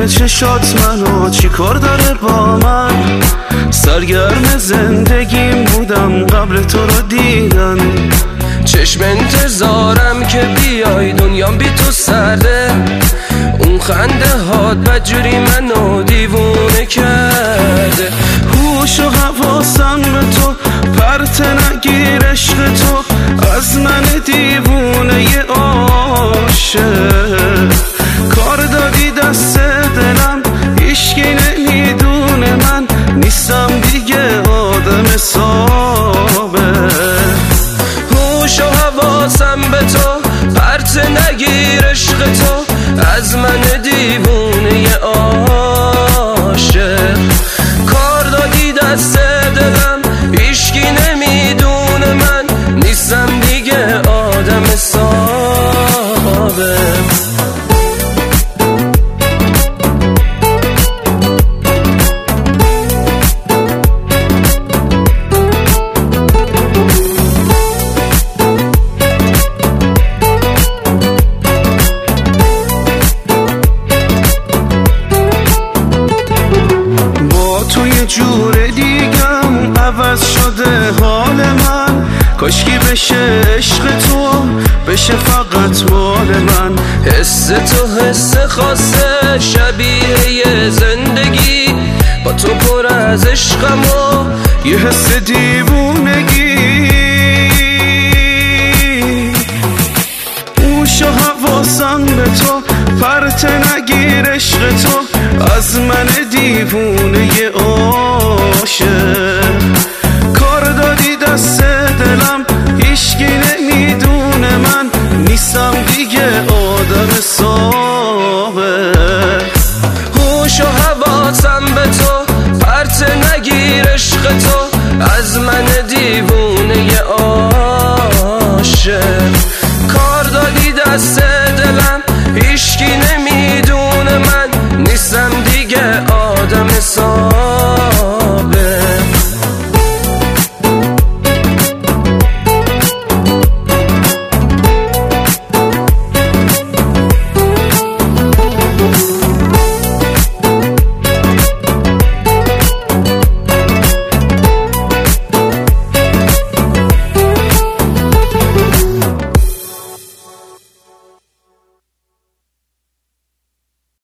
چشات منو چی کار داره با من؟ سرگرم زندگیم بودم قبل تو رو دیدن. چشم انتظارم که بیای دنیام بی تو سرده. اون خنده هات بدجوری منو دیوونه کرده. هوش و حواسم به تو پرت نگیر عشق تو از من دیوونه ی عاشق. کار دادی دست دلم هیچکی نمیدونه من نیستم دیگه آدم حسابه. هوش و حواسم به تو پرت نگیر عشق تو از من دیوونه ی عاشق. کار دادی دست دلم هیچکی نمیدونه من نیستم دیگه آدم حسابه. جور دیگم عوض شده حال من. کاشکی بشه عشق تو بشه فقط مال من. حس تو حس خاصه شبیه یه زندگی. با تو پر از عشقم و یه حس دیوونگی. هوش و حواسم به تو پرت نگیر عشق تو از من دیوونه ی